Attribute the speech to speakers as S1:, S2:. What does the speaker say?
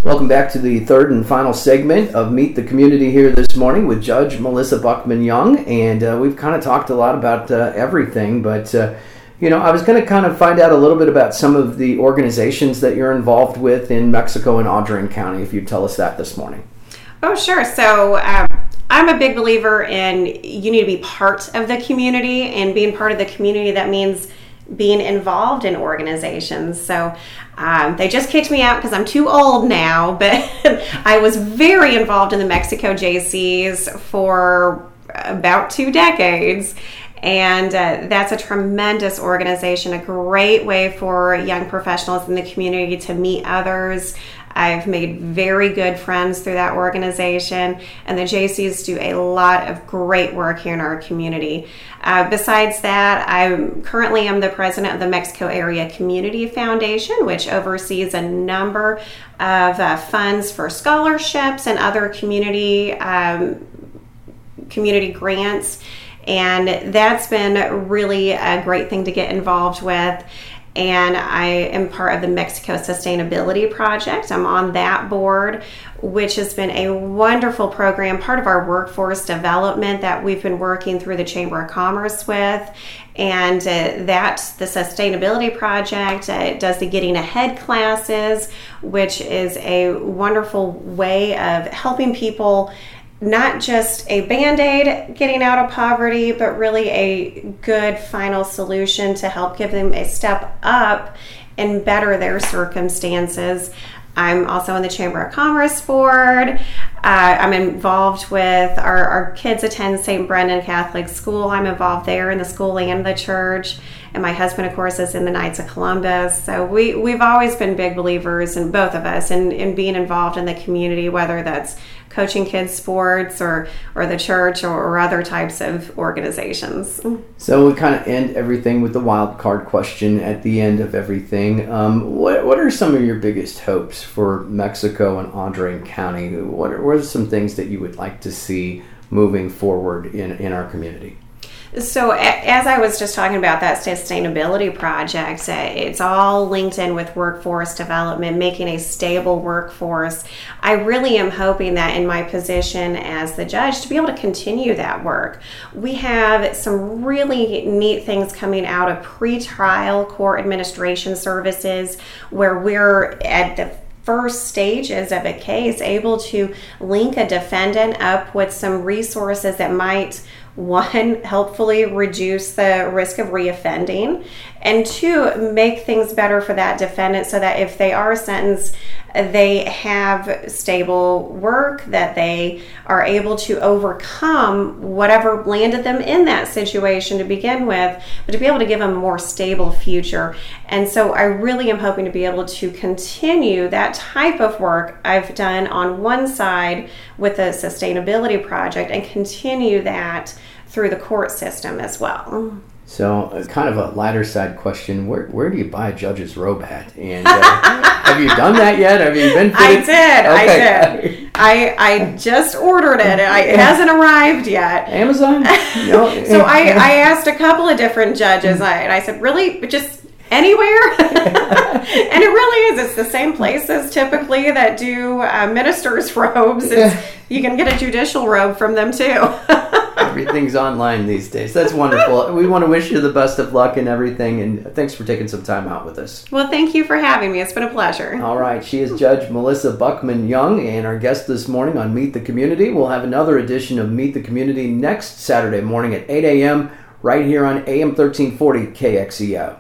S1: Welcome back to the third and final segment of Meet the Community here this morning with Judge Melissa Buckman-Young, and we've kind of talked a lot about everything, but I was going to kind of find out a little bit about some of the organizations that you're involved with in Mexico and Audrain County, if you'd tell us that this morning.
S2: Oh, sure. So I'm a big believer in you need to be part of the community, and being part of the community, that means being involved in organizations. So they just kicked me out because I'm too old now, but I was very involved in the Mexico JCs for about 2 decades. And that's a tremendous organization, a great way for young professionals in the community to meet others. I've made very good friends through that organization, and the JCs do a lot of great work here in our community. Besides that, I currently am the president of the Mexico Area Community Foundation, which oversees a number of funds for scholarships and other community grants. And that's been really a great thing to get involved with. And I am part of the Mexico Sustainability Project. I'm on that board, which has been a wonderful program, part of our workforce development that we've been working through the Chamber of Commerce with. And the Sustainability Project does the Getting Ahead classes, which is a wonderful way of helping people, not just a Band-Aid getting out of poverty, but really a good final solution to help give them a step up and better their circumstances. I'm also on the Chamber of Commerce board. I'm involved with our kids attend St. Brendan Catholic School. I'm involved there in the school and the church. And my husband, of course, is in the Knights of Columbus. So we've always been big believers, in both of us, in being involved in the community, whether that's coaching kids sports or the church or other types of organizations.
S1: So we kind of end everything with the wild card question at the end of everything. What are some of your biggest hopes for Mexico and Audrain County? What are some things that you would like to see moving forward in our community?
S2: So as I was just talking about that sustainability project, it's all linked in with workforce development, making a stable workforce. I really am hoping that in my position as the judge to be able to continue that work. We have some really neat things coming out of pretrial court administration services, where we're at the first stages of a case able to link a defendant up with some resources that might, one, helpfully reduce the risk of reoffending, and two, make things better for that defendant so that if they are sentenced, they have stable work, that they are able to overcome whatever landed them in that situation to begin with, but to be able to give them a more stable future. And so I really am hoping to be able to continue that type of work I've done on one side with the Sustainability Project and continue that through the court system as well.
S1: So, kind of a lighter side question: Where do you buy a judge's robe at? And have you done that yet? Have you been fitted?
S2: I did. I just ordered it. It hasn't arrived yet.
S1: Amazon? No.
S2: So I asked a couple of different judges, and I said, really, just anywhere? And it really is. It's the same places typically that do ministers' robes. You can get a judicial robe from them too.
S1: Everything's online these days. That's wonderful. We want to wish you the best of luck and everything, and thanks for taking some time out with us.
S2: Well, thank you for having me. It's been a pleasure.
S1: All right. She is Judge Melissa Buckman-Young, and our guest this morning on Meet the Community. We'll have another edition of Meet the Community next Saturday morning at 8 a.m. right here on AM 1340 KXEO.